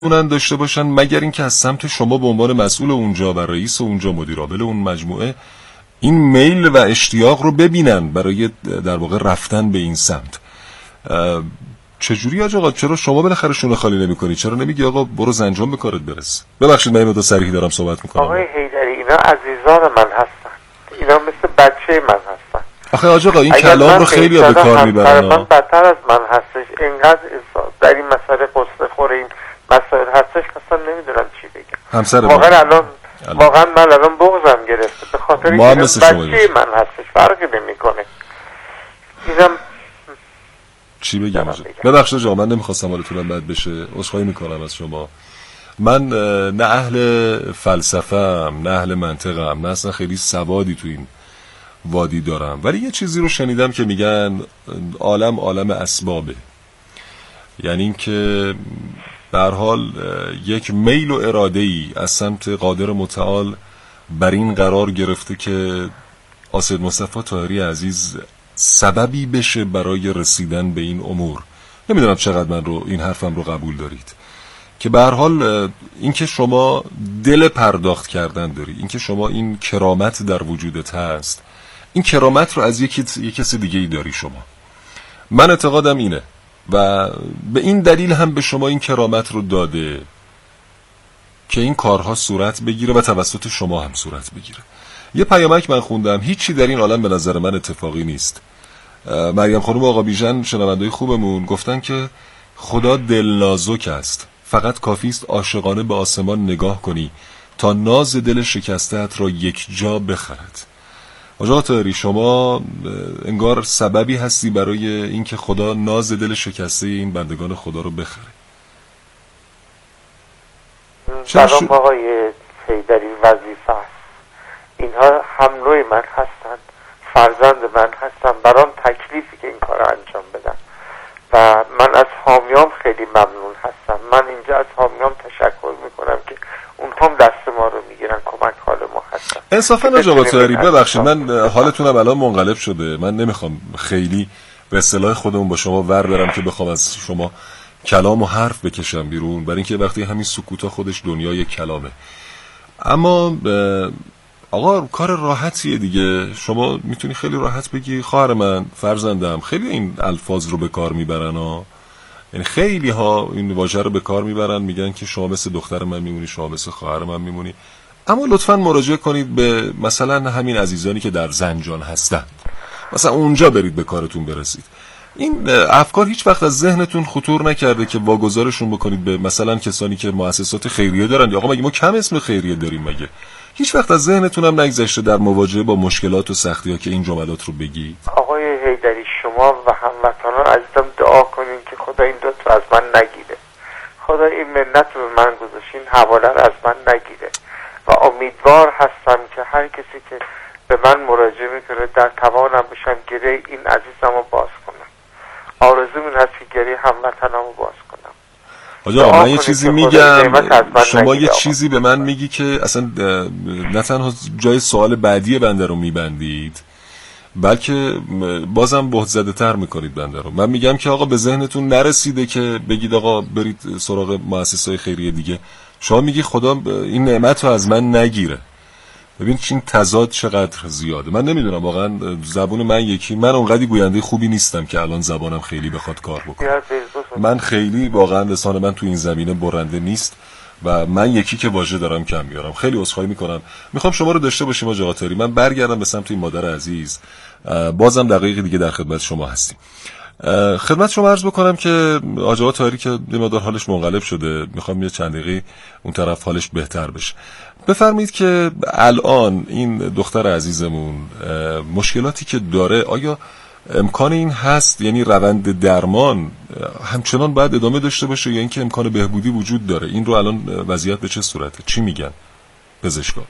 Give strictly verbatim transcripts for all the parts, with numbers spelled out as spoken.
اونن داشته باشن مگر اینکه از سمت شما به عنوان مسئول اونجا و رئیس اونجا مدیرعامل اون مجموعه این میل و اشتیاق رو ببینن برای در واقع رفتن به این سمت. چجوری آقا چرا شما بالاخره شونه خالی نمی‌کنی؟ چرا نمیگی آقا برو زنجان به کارت برس؟ ببخشید من اینو صریحی دارم صحبت می‌کنم. آقای حیدری اینا عزیزان من هستن، اینا مثل بچه من هستن. آخه آقا این کلام رو خیلی به کار میبرن. من بدتر از من هستش، اینقدر در این مسئله قصه خور این مسائل هستش اصلا نمیدونم چی بگم. همسر واقعا الان واقعا من الان بغضم گرفته به خاطر اینکه بچه من هستش، فرقی نمیکنه. اینم چی بگم؟ ببخشید آقا من نمیخواستم حالتونم بد بشه، عذرخواهی میکنم از شما. من نه اهل فلسفه‌ام، نه اهل منطقم، نه اصلا خیلی سوادی تو این وادی دارم، ولی یه چیزی رو شنیدم که میگن عالم عالم اسبابه. یعنی این که به هر حال یک میل و اراده‌ای از سمت قادر متعال بر این قرار گرفته که آسد مصطفی طاهری عزیز سببی بشه برای رسیدن به این امور. نمیدونم چقدر من رو این حرفم رو قبول دارید که به هر حال این که شما دل پرداخت کردن داری، این که شما این کرامت در وجودت هست، این کرامت رو از یکی یک کسی دیگه ای داری شما. من اعتقادم اینه و به این دلیل هم به شما این کرامت رو داده که این کارها صورت بگیره و توسط شما هم صورت بگیره. یه پیامک من خوندم، هیچی در این عالم به نظر من اتفاقی نیست. مریم خانم آقا بیژن شنونده‌ی خوبمون گفتن که خدا دلنازک است، فقط کافی است عاشقانه به آسمان نگاه کنی تا ناز دل شکسته‌ات را یک جا بخرد. آقا طاهری شما انگار سببی هستی برای اینکه خدا ناز دل شکسته این بندگان خدا رو بخره. برام آقای حیدری وظیفه است، اینها هم نوع من هستن، فرزند من هستن، برام تکلیفی که این کار رو انجام بدم و من از حامیام خیلی ممنون هستم. من اینجا از حامیام تشکر میکنم که اونها هم دست ما رو میگیرن، کمک حال ما هستن. انصافا آقا طاهری ببخشید من حالتونم الان منقلب شده، من نمیخوام خیلی به اصطلاح خودمون با شما ور برم که بخوام از شما کلام و حرف بکشم بیرون، برای اینکه وقتی همین سکوتا خودش دنیای کلامه. اما آقا کار راحتیه دیگه، شما میتونی خیلی راحت بگی خواهر من، فرزندم. خیلی این الفاظ رو به کار میبرن ها، یعنی خیلی ها این واژه رو به کار میبرن، میگن که شما مثل دختر من میمونی، شما مثل خواهر من میمونی. اما لطفاً مراجعه کنید به مثلا همین عزیزانی که در زنجان هستن، مثلا اونجا برید به کارتون برسید. این افکار هیچ وقت از ذهنتون خطور نکرده که واگذارشون بکنید به مثلا کسانی که مؤسسات خیریه دارن؟ یا آقا مگه ما کم اسم خیریه داریم؟ مگه هیچ وقت از ذهنتون هم نگذشته در مواجهه با مشکلات و سختی‌ها که این جملات رو بگید؟ آقای حیدری شما و هموطنان عزیزم دعا کنین که خدا این دو تا از من نگیره، خدا این منت رو به من گذاشت، این حواله رو از من نگیره و امیدوار هستم که هر کسی که به من مراجعه میکنه در توانم بشم گره این عزیزم رو باز کنم. آرزو من هست که گره هموطنم رو باز کنم. آجا من یه چیزی میگم، شما یه چیزی به من میگی که اصلا نه تنها جای سوال بعدی بنده رو میبندید، بلکه بازم بهت زده تر میکنید بنده رو. من میگم که آقا به ذهنتون نرسیده که بگید آقا برید سراغ مؤسسه‌های خیریه دیگه، شما میگی خدا این نعمت رو از من نگیره. ببین این تضاد چقدر زیاده. من نمیدونم واقعا زبون من یکی، من اونقدی گوینده خوبی نیستم که الان زبانم خیلی بخواد کار بکنه. من خیلی واقعا لسان من تو این زمینه برنده نیست و من یکی که واژه دارم کم میارم. خیلی عذرخواهی میکنم. میخوام شما رو داشته باشیم آقا طاهری. من برگردم به سمت این مادر عزیز، بازم دقیقی دیگه در خدمت شما هستیم. خدمت شما عرض بکنم که آقا طاهری که یه مقدار حالش منقلب شده، میخوام یه چند دقیقه اون طرف حالش بهتر بشه. بفرمایید که الان این دختر عزیزمون مشکلاتی که داره، آیا امکان این هست یعنی روند درمان همچنان باید ادامه داشته باشه یا اینکه امکان بهبودی وجود داره؟ این رو الان وضعیت به چه صورته؟ چی میگن پزشکا؟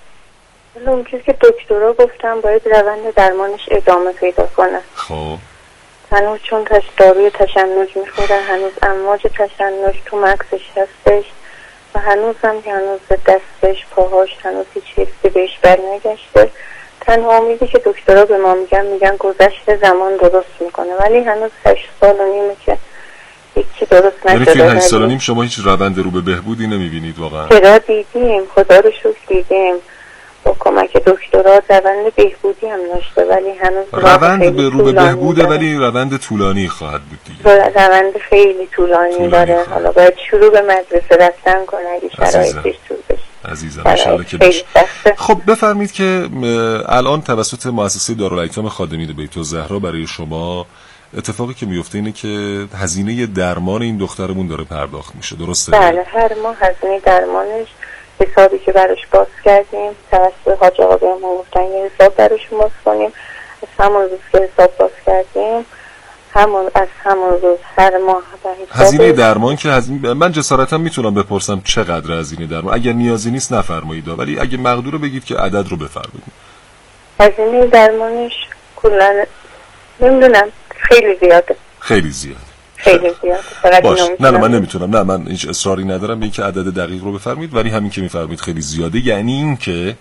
اون چیزی که دکترها گفتن باید روند درمانش ادامه پیدا کنه. خب هنوز چون تش داروی تشنج میخورن، هنوز امواج تشنج تو مغزش هستش و هنوز هم که هنوز دستش پاهاش هنوز هیچ حسی بهش برنگشته. تنها امیدی که دکترها به ما میگن میگن گذشت زمان درست میکنه، ولی هنوز هشت سال و نیمه که هیچی درست یعنی نشده. توی هشت سال و نیم شما هیچ روند رو به بهبودی نمیبینید واقعا؟ چرا دیدیم، خدا رو شکر دیدیم، با کمک دکترها روند بهبودی هم داشته، ولی هنوز روند به رو به بهبوده، ولی روند طولانی خواهد بود دیگه. روند خیلی طولانی, طولانی داره. حالا باید شروع به مدرسه رفتن کنه اگه شرایطش طول بشه. عزیزم انشالله که بشه. خب بفرمید که الان توسط مؤسسه دارالایتام خادمین بیت الزهرا برای شما اتفاقی که میفته اینه که هزینه درمان این دخترمون داره پرداخت میشه، درسته؟ بله، هر ماه هزینه درمانش، حسابی که براش باز کردیم توسط حاج آقا بهمون گفتن یه حساب براش باز کنیم، از همون روز که حساب باز کردیم همون از همون روز هر ماه هزینه درمان که هزینه، من جسارتا میتونم بپرسم چقدر هزینه درمان؟ اگر نیازی نیست نفرمایید، ولی اگه مقدوره بگید که عدد رو بفرمایید. هزینه درمانش کلا نمیدونم، خیلی زیاده. خیلی زیاده. خیلی زیاده. باش. نه نه من نمیتونم، نه من هیچ اصراری ندارم به اینکه عدد دقیق رو بفرمایید، ولی همین که میفرمایید خیلی زیاده، یعنی این که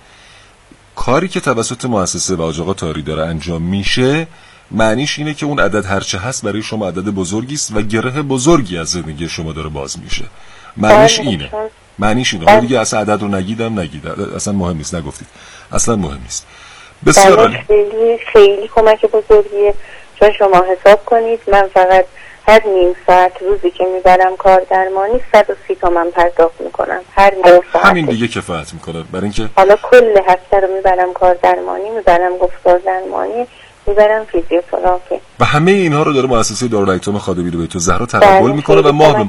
کاری که توسط مؤسسه و حاج آقا طاهری داره انجام میشه معنیش اینه که اون عدد هرچه هست برای شما عدد بزرگی است و گره بزرگی از زندگی شما داره باز میشه. معنیش اینه. معنیش اینه. حالا دیگه اصلا عدد رو نگیدم نگید. اصلا مهم نیست، نگفتید. اصلا مهم نیست. بسیار خیلی خیلی کمک بزرگیه. چون شما حساب کنید من فقط هر نیم ساعت روزی که میبرم کار درمانی صد و سی تومن پرداخت میکنم هر نیم ساعت. همین دیگه کفایت میکنه برای اینکه حالا کل هفته رو میبرم کار درمانی، میبرم گفتار درمانی، میبرم فیزیوتراپی و همه اینها رو داره مؤسسه دارالایتام خادمین بیت الزهرا تقبل میکنه و ماه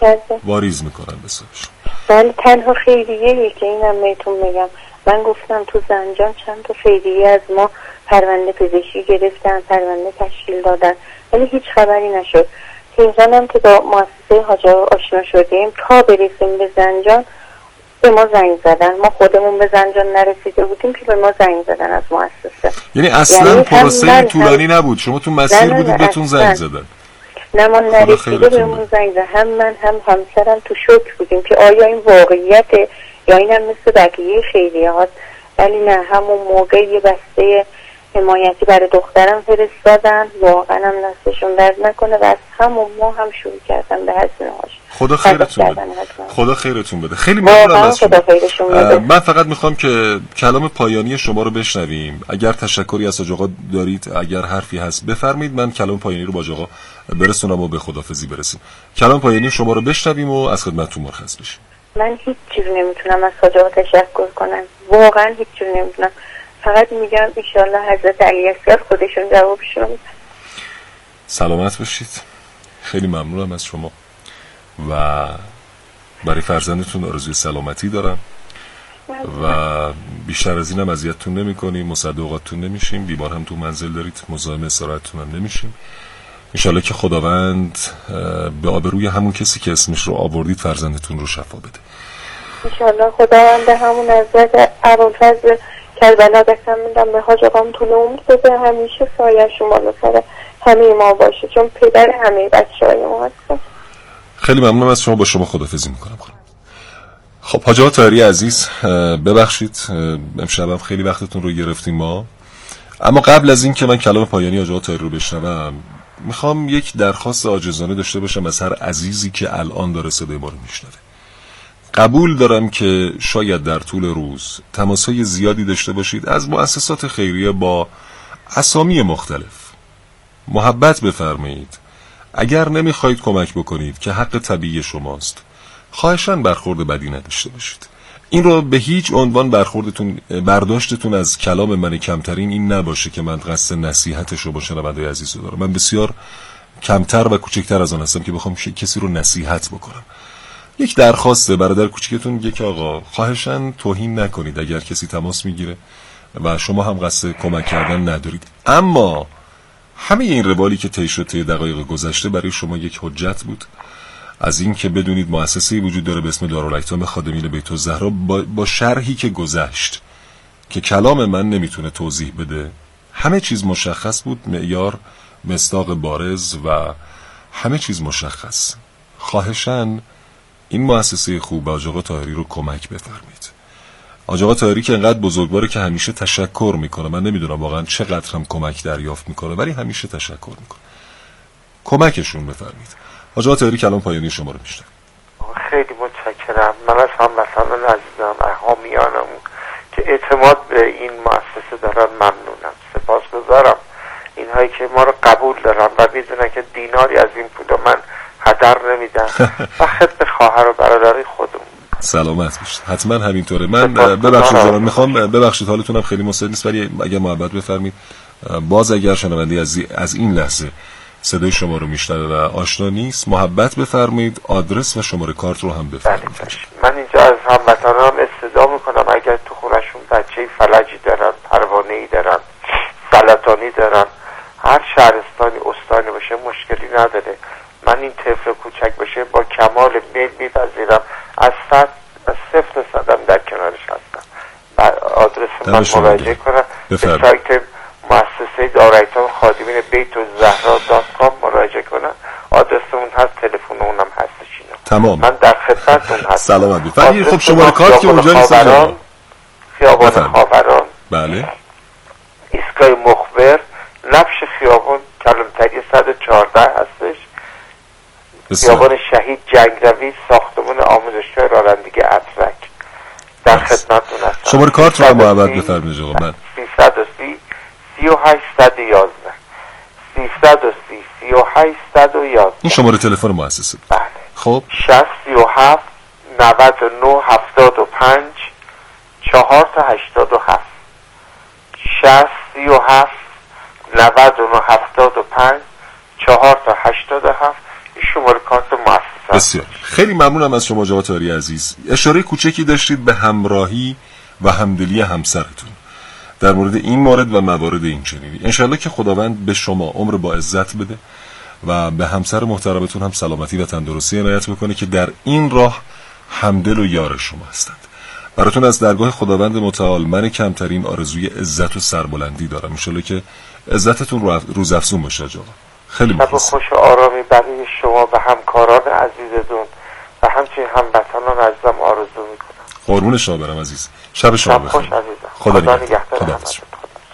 واریز میکنن به حسابش. ولی تنها خیریه که اینم بهتون میگم، من گفتم تو زنجان چند تا خیریه از ما پرونده پزشکی گرفتن، پرونده تشکیل دادن، ولی هیچ خبری نشد. تهران هم که با مؤسسه حاج آقا آشنا شدیم تا برسیم به زنجان به ما زنگ زدن، ما خودمون به زنجان نرسیده بودیم که به ما زنگ زدن از مؤسسه. یعنی اصلا یعنی پروسه طولانی نبود، شما تو مسیر بودید بهتون زنگ زدن؟ نه ما نرسیده بهمون زنگ زدن، هم من هم همسرم تو شوک بودیم که آیا این واقعیته یا این هم مثل بقیه خیریه هاست. ولی نه، همون موقع یه بسته حمایتی برای دخترم فرستادن، واقعا هم دستشون درد نکنه و از همون ما هم شروع کردن به هزینه هاش. خدا خیرتون بده. خدا خیرتون بده. خیلی ممنونم از شما. من فقط میخوام که کلام پایانی شما رو بشنویم. اگر تشکری از حاج آقا دارید، اگر حرفی هست بفرمایید، من کلام پایانی رو با حاج آقا برسونم و به خدافظی برسیم. کلام پایانی شما رو بشنویم و از خدمتتون مرخص بشیم. من هیچ چیزی نمیتونم از حاج آقا تشکر کنم، واقعا هیچ چیزی نمیتونم. فقط میگم انشالله حضرت علی اصغر خودشون جوابشون میدن. سلامت باشید. خیلی ممنونم از شما و برای فرزندتون آرزوی سلامتی دارم و بیشتر از اینم اذیتتون نمی‌کنیم، مصدقاتتون نمیشیم، بیمار هم تو منزل دارید، مزاحم استراحتتون هم نمیشیم. انشالله که خداوند به آبروی همون کسی که اسمش رو آوردید فرزندتون رو شفا بده. انشالله خداوند همون حضرت ابوالفضل کربلا دستم میدم به حاج آقام طول عمر بده، همیشه سایه شما سر همه ما باشه، چون پدر همه بچه های ما هستم. خیلی ممنونم از شما، با شما خداحافظی میکنم. خب حاج آقا طاهری عزیز، ببخشید امشبم خیلی وقتتون رو گرفتیم ما، اما قبل از این که من کلام پایانی حاج آقا طاهری رو بشنوم میخوام یک درخواست عاجزانه داشته باشم از هر عزیزی که الان داره صدای ما رو میشنوه. قبول دارم که شاید در طول روز تماس‌های زیادی داشته باشید از مؤسسات خیریه با اسامی مختلف. محبت بفرمایید، اگر نمیخواید کمک بکنید که حق طبیعی شماست، خواهشاً برخورد بدی نداشته باشید. این رو به هیچ عنوان برخوردتون برداشتتون از کلام من کمترین این نباشه که من قصد نصیحتش رو با شنونده‌های عزیز دارم. من بسیار کمتر و کوچکتر از آن هستم که بخوام کسی رو نصیحت بکنم. یک درخواسته برادر کوچیکتون میگه که آقا خواهشاً توهین نکنید اگر کسی تماس میگیره و شما هم قصد کمک کردن ندارید، اما همه این روالی که طی شد طی دقایق گذشته برای شما یک حجت بود از این که بدونید مؤسسه‌ای وجود داره به اسم دارالایتام خادمین بیت الزهرا با, با شرحی که گذشت که کلام من نمیتونه توضیح بده. همه چیز مشخص بود، معیار، مصداق بارز و همه چیز مشخص. خواهشاً این مؤسسه خوب حاج آقا طاهری رو کمک بفرمایید. حاج آقا طاهری که انقدر بزرگواره که همیشه تشکر میکنه، من نمیدونم واقعا چقدر هم کمک دریافت میکنه ولی همیشه تشکر میکنه. کمکشون بفرمایید. حاج آقا طاهری کلام پایانی شما رو میشنم. خیلی متشکرم. من از هموطنان عزیزم حامیانمون که اعتماد به این مؤسسه دارن ممنونم، سپاسگزارم. اینهایی که ما رو قبول دارن و میدونن که دیناری از این پول من هدر نمیدن و خدمت خواهر و برادری خودمون. سلامت باشید. حتما همینطوره. من ببخشید جناب، میخوام ببخشید حالتونم خیلی مساعد نیست، ولی اگر محبت بفرمایید باز اگر شنونده از از این لحظه صدای شما رو میشنوه و آشنا نیست، محبت بفرمایید آدرس و شماره کارت رو هم بفرمایید. من اینجا از هموطنانم استدعا میکنم اگر تو خونشون بچه فلجی دارن، پروانه‌ای دارن، سرطانی دارن، هر شهرستانی استانی باشه مشکلی نداره. من این طفل کوچک باشه با کمال میل میپذیرم. از صد از صفر تا صدم در کنارش هستم. بعد آدرس من مراجعه کنم به سایت مؤسسه دارایتان خادمین بیت الزهرا دات کام مراجعه کنم. آدرسمون هست، تلفنمونم هستش. اینا تمام. من در خدمتتون هستم. سلامت بفرمایید. خب شماره کارت که اونجا نیست. خیابان خاوران. بله. ایستگاه مخبر نفش خیابان کلانتری صد و چهارده هستش. خیابان شهید جنگروی ساختمان آموزشگاه رانندگی اترک. در خدمتتون هستم. شماره کارت رو محبت بفرمایید آقا. من سیصد و سی سی و هشت صد و یازده سیصد و سی سی و هشت صد و یازده این شماره تلفن مؤسسه. بله. خب شصت سی و هفت نود و نه هفتاد و پنج چهار تا هشتاد و هفت شصت سی و هفت نود و نه هفتاد و پنج چهار تا هشتاد و هفت. این شماره کارت مؤسسه. بسیار خیلی ممنونم از شما جناب طاهری عزیز. اشاره کوچکی داشتید به همراهی و همدلی همسرتون در مورد این مورد و موارد این چنینی. انشالله که خداوند به شما عمر با عزت بده و به همسر محترمتون هم سلامتی و تندرستی عنایت بکنه که در این راه همدل و یار شما هستند. براتون از درگاه خداوند متعال من کمترین آرزوی عزت و سربلندی دارم. انشالله که عزتتون روز افزون باشه آقا. خیلی مخلصم. خوش و آرامی برای شما و همکاران عزیزتون و همچنین هموطنان عزیزم آرزو میکنم. قربون شما برم عزیز. شب شما بخیر. خوش عزیزم. خدا نگهدار. خدا نگهدار.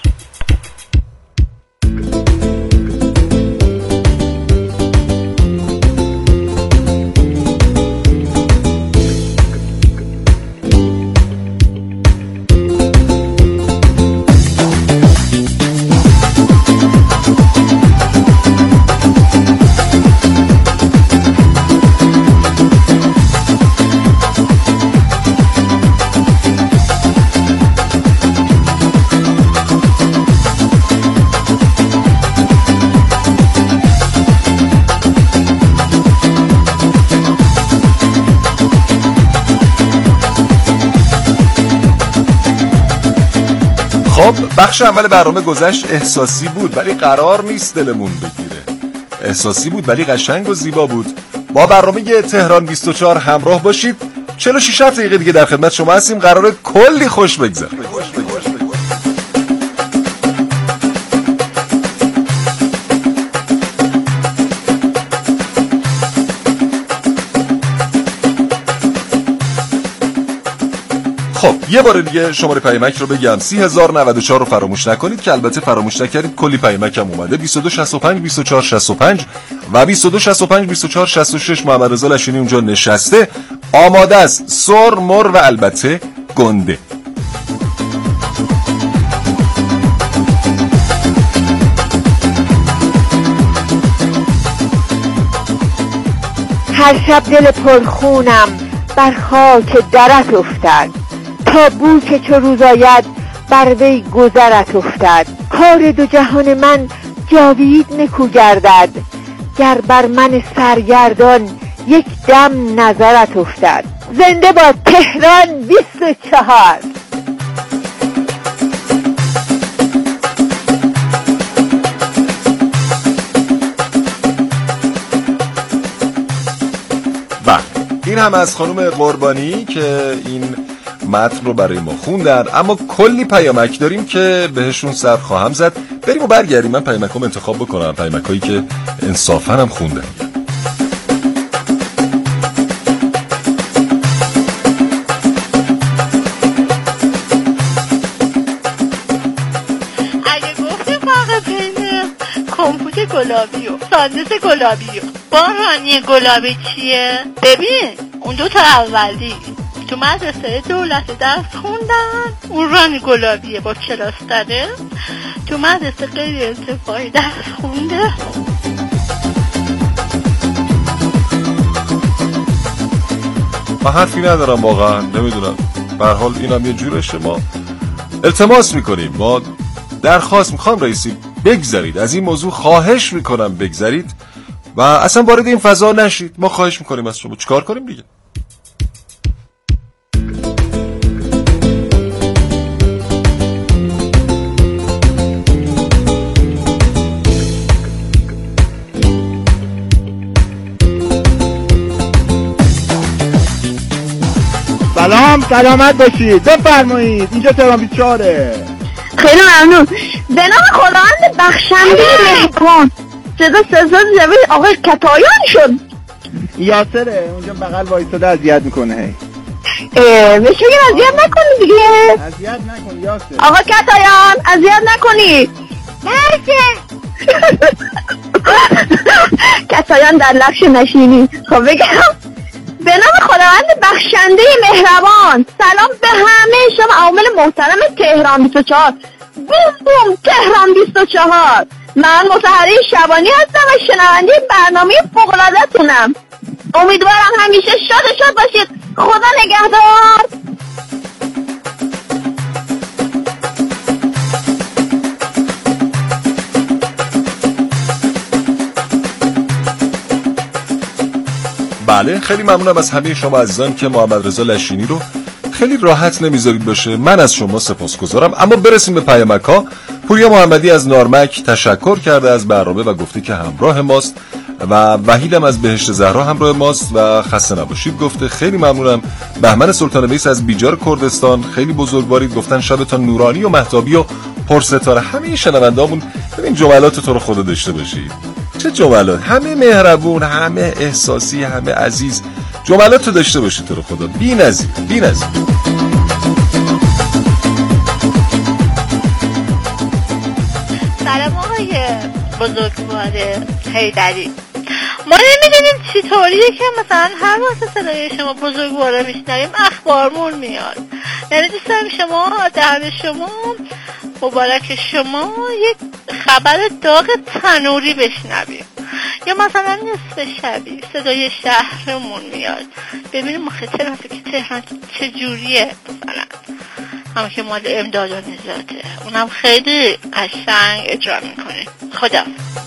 خب بخش اول برنامه گذشت احساسی بود ولی قرار نیست دلمون بگیره. احساسی بود ولی قشنگ و زیبا بود. با برنامه تهران بیست و چهار همراه باشید. چهل و شش دقیقه دیگه در خدمت شما هستیم. قراره کلی خوش بگذره. خب یه بار دیگه شماره پیامک رو بگم سی هزار و نود و چهار رو فراموش نکنید که البته فراموش نکردید کلی پیامک هم اومده. بیست و دو شصت و پنج بیست و چهار شصت و پنج و بیست و دو شصت و پنج بیست و چهار شصت و شش. محمد رضا لشینی اونجا نشسته آماده است سر مر و البته گنده. هر شب دل پرخونم بر خاک درت افتد تا بو که چو روز آید بر وی گذرت افتد. کار دو جهان من جاوید نکو گردد گر بر من سرگردان یک دم نظرت افتد. زنده با تهران بیست و چهار. این هم از خانم قربانی که این متن رو برای ما خوندن. اما کلی پیامک داریم که بهشون سر خواهم زد. بریم و برگردیم من پیامکام انتخاب بکنم، پیامکایی که انصافاً هم خوندن. اگه گفتیم فقط بین کمپوت گلابی و ساندس گلابی و بارانی گلابی چیه؟ ببین اون دو تا اولی تو مدرسه دولتی درس خوندن، اون رانی گلابیه با کلاس داره، تو مدرسه غیر انتفاعی درس خونده. من حرفی ندارم واقعا، نمیدونم، به هر حال اینم یه جورشه. ما التماس میکنیم، ما درخواست میخوام رئیسی بگذارید از این موضوع، خواهش میکنم بگذارید و اصلا وارد این فضا نشید. ما خواهش میکنیم از شما، چیکار کنیم دیگه؟ سلام، سلامت باشید، بفرمایید، اینجا تهران بیست و چهاره. خیلی ممنون. به نام خداوند بخشنده مهربان. صدا صدا جوی آقای کتایان شد. یاسره اونجا بغل وایساده اذیت میکنه. هی بهش بگیم اذیت نکنی دیگه. اذیت نکن یاسر. آقا کتایان اذیت نکنی. باشه. کتایان در لفش نشینی. خب بگم به نام خداوند بخشنده مهربان. سلام به همه شما عوامل محترم تهران بیست و چهار. بوم بوم تهران بیست و چهار. من مطهره شبانی هستم و شنونده برنامه فوق‌العاده‌تونم. امیدوارم همیشه شاد شاد باشید. خدا نگهدار. بله، خیلی ممنونم از همه شما عزیزان که محمد رضا لشینی رو خیلی راحت نمیذارید باشه. من از شما سپاسگزارم. اما برسیم به پیامک‌ها. پوریا محمدی از نارمک تشکر کرده از برنامه و گفته که همراه ماست و وحیدم از بهشت زهرا همراه ماست و خسته نباشید گفته. خیلی ممنونم. بهمن سلطان ویس از بیجار کردستان خیلی بزرگوارید، گفتن شبتان نورانی و مهتابی و پرستاره. همه شنونده‌مون ببین جملات تو رو خدا داشته باشید. چه جملات، همه مهربون، همه احساسی، همه عزیز. جملات تو داشته باشید تو رو خدا. بی‌نظیر، بی‌نظیر. سلام آقای بزرگوار حیدری. ما نمیدونیم چی طوریه که مثلا هر وقت صدای شما بزرگواره میشنویم اخبارمون میاد. یعنی دوست دارم شما دهن شما مبارک شما یک خبر داغ تنوری بشنویم، یا مثلا نصف شبی صدای شهرمون میاد ببینیم ما خیلی ترافیک تهران چجوریه، مثلا همه که مال امداد و نجاته، اونم خیلی قشنگ اجرا میکنه. خدا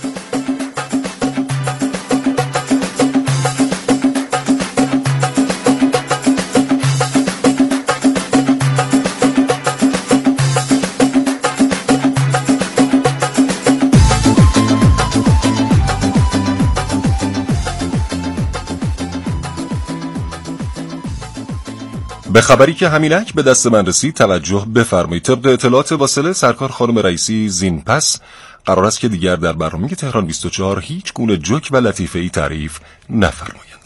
به خبری که همینک به دست من رسید توجه بفرمایید. طبق اطلاعات واصله سرکار خانم رئیسی زین پس قرار است که دیگر در برنامه تهران بیست و چهار هیچ گونه جوک و لطیفه‌ای تعریف نفرمایند.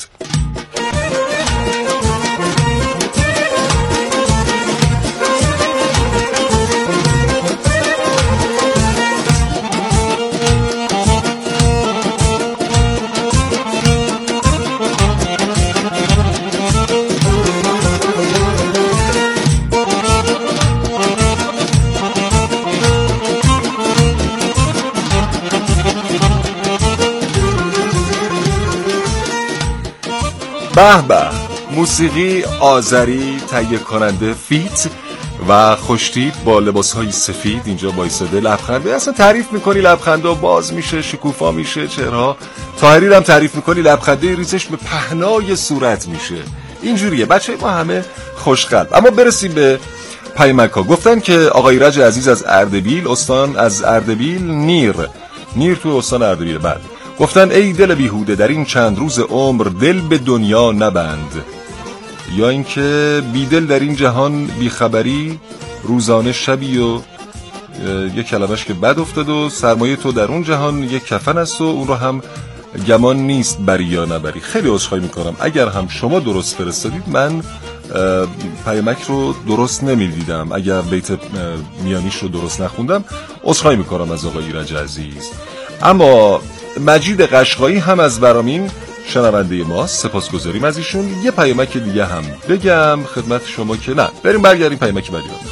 به به، موسیقی آذری تهیه کننده فیت و خوشتیپ با لباسهای سفید اینجا بایستاده لبخند. اصلا تعریف میکنی لبخنده باز میشه، شکوفا میشه چهرها. طاهری هم تعریف میکنی لبخنده ریزش به پهنای صورت میشه. اینجوریه بچه ما همه خوشقلب. اما برسیم به پیامک‌ها. گفتن که آقای رج عزیز از اردبیل، استان از اردبیل، نیر نیر تو استان اردبیل. بعد گفتن ای دل بیهوده در این چند روز عمر دل به دنیا نبند، یا اینکه بیدل در این جهان بیخبری روزانه شبی و یک کلمش که بد افتاد و سرمایه تو در اون جهان یک کفن است و اون رو هم گمان نیست بری یا نبری. خیلی عذرخواهی میکنم اگر هم شما درست فرستادید، من پیامک رو درست نمیدیدم، اگر بیت میانیش رو درست نخوندم عذرخواهی میکنم از آقای ایرج عزیز. اما مجید قشقایی هم از برامین شنونده ماست، سپاسگزاریم از ایشون. یه پیامک دیگه هم بگم خدمت شما که نه بریم برگردیم پیامک بعدی رو.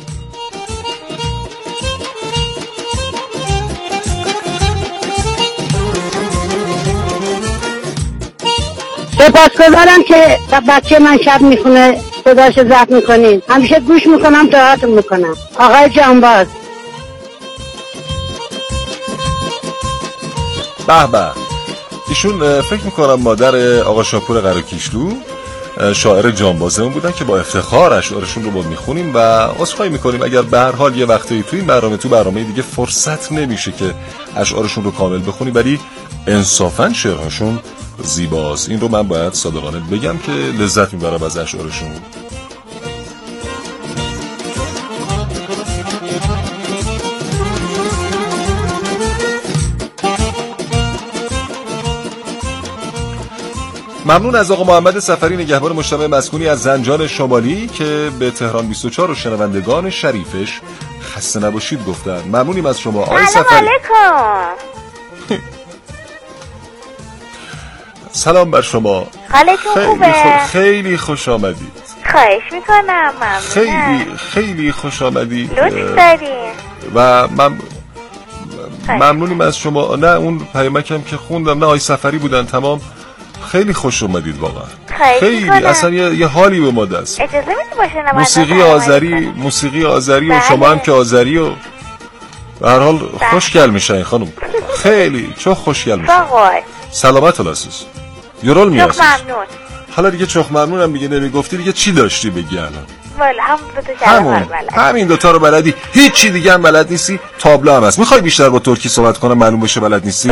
سپاسگزارم که بچه من شب میخونه صداش ضبط میکنین، همیشه گوش میکنم دعاتون میکنم. آقای جانباز به به. ایشون فکر میکنم مادر آقا شاپور قراکیشلو شاعر جانبازمون بودن که با افتخار اشعارشون رو با میخونیم و عذرخواهی میکنیم اگر به هر حال یه وقتی توی این برنامه تو برنامه دیگه فرصت نمیشه که اشعارشون رو کامل بخونیم، ولی انصافاً شعرهاشون زیباست. این رو من باید صادقانه بگم که لذت میبرم از اشعارشون. ممنون از آقا محمد سفری نگهبان مجتمع مسکونی از زنجان شمالی که به تهران بیست و چهار و شنوندگان شریفش خسته نباشید گفتن. ممنونیم از شما آقای سفری. سلام علیکم. سلام بر شما. حالتون خوبه؟ خو... خیلی خوش آمدید. خواهش میکنم. ممنونم. خیلی خیلی خوش آمدید. لطف دارین. و من ممنونیم از شما. نه اون پیامکم که خوندم نه آقای سفری بودن. تمام خیلی خوش اومدید واقعا. خیلی کنم. اصلا یه, یه حالی به ما دست. اجازه میدی باشه موسیقی آذری، موسیقی آذری و شما هم که آذری و به هر حال خوشگل میشین خانم. خیلی چه خوشگل میشین. سلامت الاساس. یورال میاساس. ممنون. حالا دیگه چخ ممنونم دیگه نمیگفتی دیگه چی داشتی بگی الان؟ والا هم دو تا همون همین دوتا رو بلدی، هیچی دیگه هم بلد نیستی. تابلو هم هست. میخوای بیشتر با ترکی صحبت کنم معلوم بشه بلد نیستی؟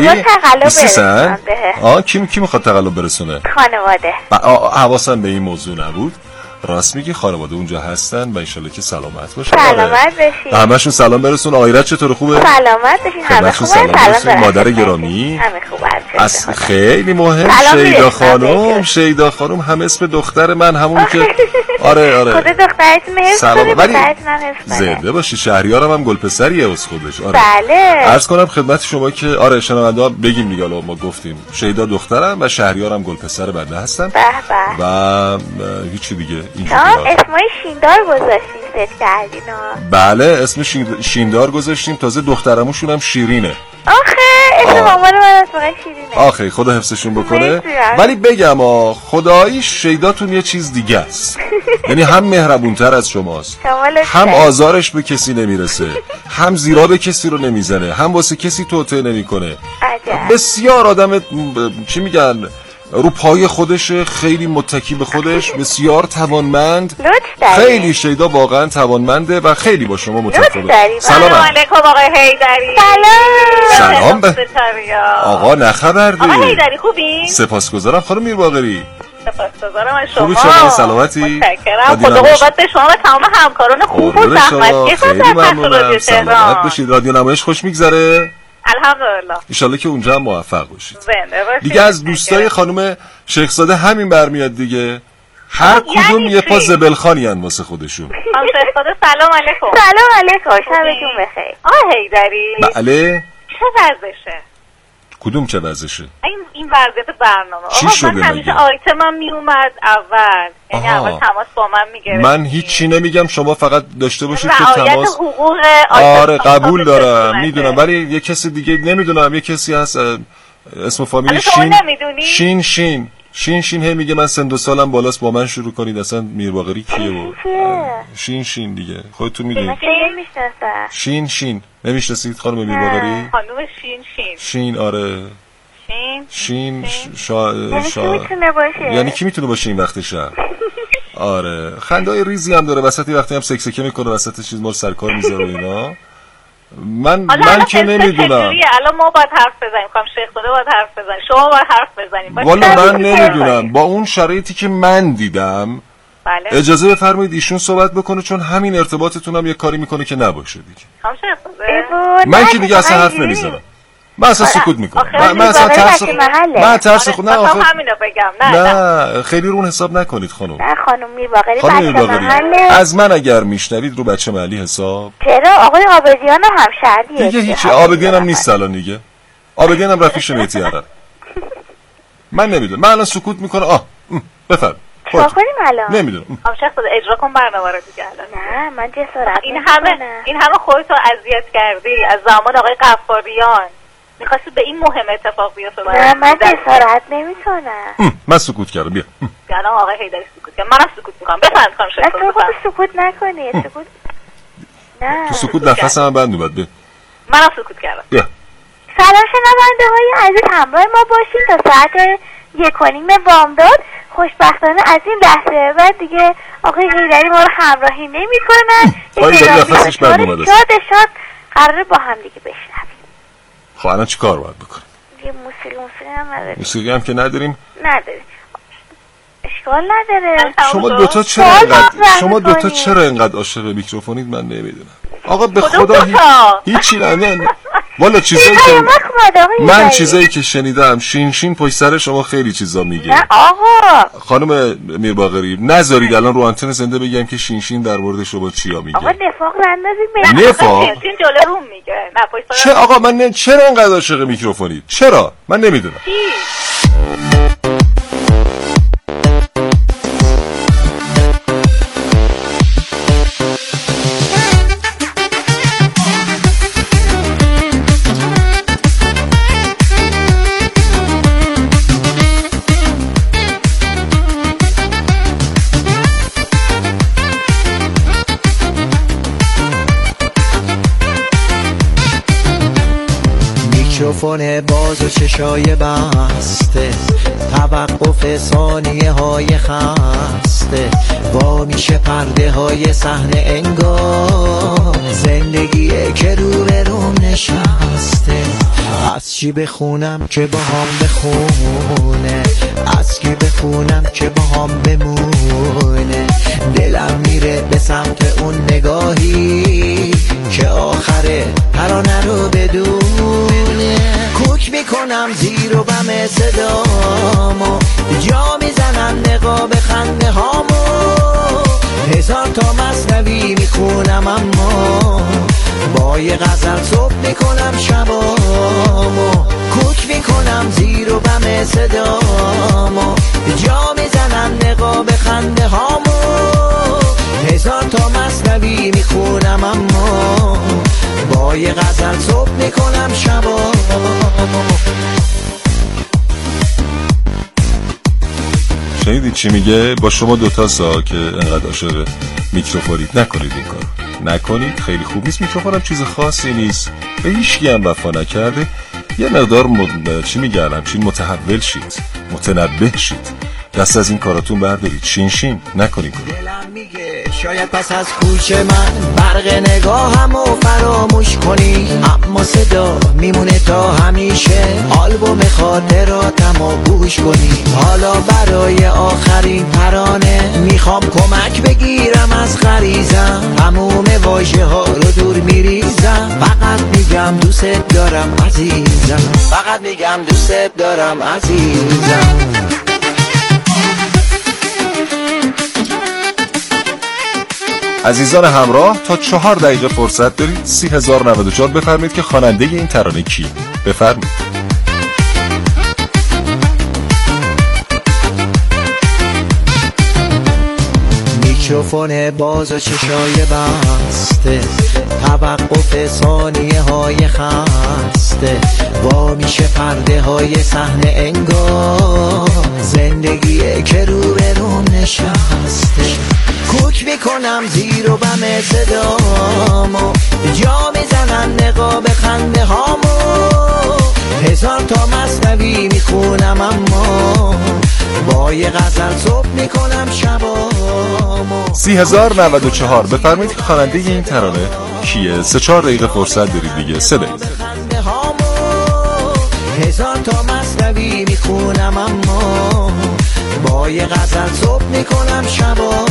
برسونم آه کی کی میخواد تقلب برسونه؟ خانواده. حواسم به این موضوع نبود. راست میگی خانواده اونجا هستن و انشالله که سلامت باشن. سلامت باشین. همشون سلام برسون. آیرت چطور خوبه؟ سلامت باشین. همه خوبه. سلام مادر گرامی. همه خوبه. از خیلی مهم شیدا خانم، شیدا خانم هم اسم دختر من همون که آره آره. خود دختر اسم حفظ سلام. ولی کنه. زنده باشی. شهریارم هم گلپسریه از خودش. آره. بله. عرض کنم خدمت شما که آره شنونده بگیم دیگه ما گفتیم شیدا دخترم و شهریارم گلپسر بنده هستم. به به. و هیچ دیگه اینجوری اسمای شیندار گذاشتیم ست کردینا. بله اسم شیندار گذاشتیم. تازه دخترموشون هم شیرینه. آخه اسم مامان من اصلا شیرینه. آخه خدا حفظشون بکنه. ولی بگم آ خدایی شیداتون یه چیز دیگه است. یعنی هم مهربونتر از شماست، هم آزارش به کسی نمیرسه، هم زیرا به کسی رو نمیزنه، هم واسه کسی توطئه نمیکنه. بسیار آدم چی میگن رو پای خودش، خیلی متکی به خودش، بسیار توانمند. خیلی شیدا واقعا توانمنده و خیلی با شما متفاوته. سلام علیکم آقای حیدری. سلام. سلام به آقا نخبردی. آقای حیدری خوبی؟ سپاسگزارم خانم میرباقری. سپاسگزارم از شما. خوبی شما سلامتی؟ متشکرم. خدا قوت به شما و تمام همکاران خوب و زحمتکش خیلی ممنونم. سلامت باشید. رادیو نمایش خوش میگذره؟ الحمدلله. انشالله که اونجا هم موفق باشید. زنده باشید. دیگه از دوستای خانم شیخزاده همین برمیاد دیگه. هر کدوم یه پا زبلخانی ان واسه خودشون. خانم شیخزاده سلام علیکم. سلام علیکم. شبتون بخیر. آه حیدری. بله. چه وضعشه؟ کدوم چه وضعشه؟ این این وضعیت برنامه. چی آقا شده من همیشه آیتمم می اومد اول. یعنی اول تماس با من میگرفت. من هیچی نمیگم شما فقط داشته باشید که تماس. حقوق آره قبول دارم میدونم ولی یه کسی دیگه نمیدونم یه کسی هست اسم فامیلی شین شین شین شین شین هی میگه من سن دو سالم بالاست با من شروع کنید. اصلا میرباقری کیه و شین شین دیگه خودتون میدونید. شین شین نمیشناسید خانم میرباقری؟ خانم شین شین شین آره شین شین شا... یعنی شا... کی میتونه باشه؟ یعنی کی میتونه باشه این وقت شب؟ آره خندای ریزی هم داره وسطی وقتی هم سکسکه میکنه وسط چیز ما رو سرکار میذاره اینا. من من که نمیدونم. الان ما باید حرف بزنیم. خانم شیخزاده باید حرف بزنیم. شما باید حرف بزنیم. والا من نمیدونم با اون شرایطی که من دیدم. بله. اجازه بفرمایید ایشون صحبت بکنه چون همین ارتباطتون هم یه کاری میکنه که نباشه دیگه. خانم شیخزاده من که دیگه اصلا حرف نمیزنم. من اصلا سکوت میکنم. من, من اصلا ترس من ترس خود نه آخه همینو بگم. نه نه خیلی رو اون حساب نکنید خانم. نه خانم میرباقری بچه محله. از من اگر میشنوید رو بچه محلی حساب. چرا آقای آبدیان هم همشهریه دیگه هیچ آبدیان هم نیست الان دیگه. آبدین هم رفیق مهدی عرب. من نمیدونم. من الان سکوت میکنم. آه بفرم. چیکار کنیم الان؟ نمیدونم. آب شخص اجرا کن برنامه رو دیگه الان. نه من جسارت این همه این همه خودتو اذیت کردی از زمان آقای غفاریان. می‌خواستی به این مهم اتفاق بیفته. نه من جسارت نمیتونم. من سکوت کردم. بیا. الان آقای حیدری سکوت کرد. منم سکوت می‌کنم. بفرمایید خانم شکر. تو خود سکوت نکنی. سکوت نه. تو سکوت نفسم بند اومد. بیا. منم سکوت کردم. بیا. سلام شنونده های عزیز، همراه ما باشین تا ساعت یک و نیم بامداد. خوشبختانه از این لحظه بعد دیگه آقای حیدری ما رو همراهی نمی کنن. آقای حیدری نفسش بند اومده. شاد شاد قراره با هم دیگه بشنویم. خب الان چی کار باید بکنیم؟ یه موسیقی موسیقی هم نداریم. موسیقی هم که نداریم؟ نداریم. اشکال نداره. شما دوتا چرا اینقدر شما دوتا چرا اینقدر عاشق میکروفونید من نمیدونم. آقا به خدا هیچ هیچی نه. والا چیزایی که من چیزایی که شنیدم شین شین پشت سر شما خیلی چیزا میگه. نه آقا خانم میرباقری نذارید الان رو آنتن زنده بگم که شین شین در مورد شما چیا میگه. آقا نفاق نندازید. نفاق شین جلو روم میگه. نه پشت سر. چه آقا من نه... چرا اینقدر عاشق میکروفونید؟ چرا؟ من نمیدونم. میکروفون باز و چشای بسته، توقف ثانیه های خسته، وا میشه پرده های صحنه انگار زندگیه که رو به روم نشسته. از چی بخونم که با هم بخونه، از کی بخونم که با هم بمونه. دلم میره به سمت اون نگاهی که آخره ترانه رو بدونه. کوک میکنم زیر و بم صدامو، جا میزنم نقاب خنده هامو. هزار تا مثنوی میخونم اما با یه غزل صبح میکنم شبامو. کوک میکنم زیر و بم صدامو، جا میزنم نقاب خنده هامو. هزار تا مثنوی میخونم اما با یه غزل صبح میکنم شبامو. شنیدید چی میگه؟ با شما دوتا سا که انقدر عاشق میکروفونید نکنید این کار نکنید، خیلی خوب نیست. میکروفونم چیز خاصی نیست، به هیچکی هم وفا نکرده. یه مقدار مد... چی میگن همچین متحول شید، متنبه شید، دست از این کاراتون بردارید، شین شین نکنید. دلم میگه شاید پس از کوچه من برق نگاهمو فراموش کنی، اما صدا میمونه تا همیشه، آلبوم خاطراتمو گوش کنی. حالا برای آخرین ترانه میخوام کمک بگیرم از غریزم، تموم واژه ها رو دور میریزم. فقط میگم دوست دارم عزیزم، فقط میگم دوست دارم عزیزم. عزیزان همراه تا چهار دقیقه فرصت دارید. سی هزار و نود و چهار بفرمایید که خواننده این ترانه کی؟ بفرمایید. میکروفون باز و چشای بسته، توقف ثانیه های خسته، وا میشه پرده های صحنه انگار زندگیه که رو به روم نشسته. کوک میکنم زیر و بم صدامو، جا میزنم نقاب خنده هامو. هزار تا مثنوی میخونم اما با یه غزل صبح میکنم شبامو. سی هزار و نود و چهار بفرمایید که خواننده این ترانه کیه؟ سه چهار دقیقه فرصت دارید دیگه. سه دقیقه. هزار تا مثنوی میخونم اما با یه غزل صبح میکنم شبامو.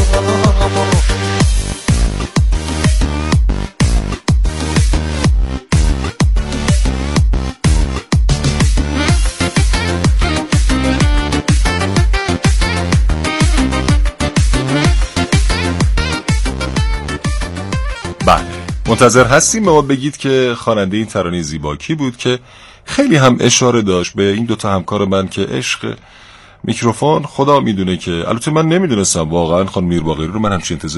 بله منتظر هستیم به ما بگید که خواننده این ترانه زیبا کی بود که خیلی هم اشاره داشت به این دوتا همکار من که عشق میکروفون خدا میدونه که البته من نمیدونستم واقعا خانم میرباقری رو من همچین انتظار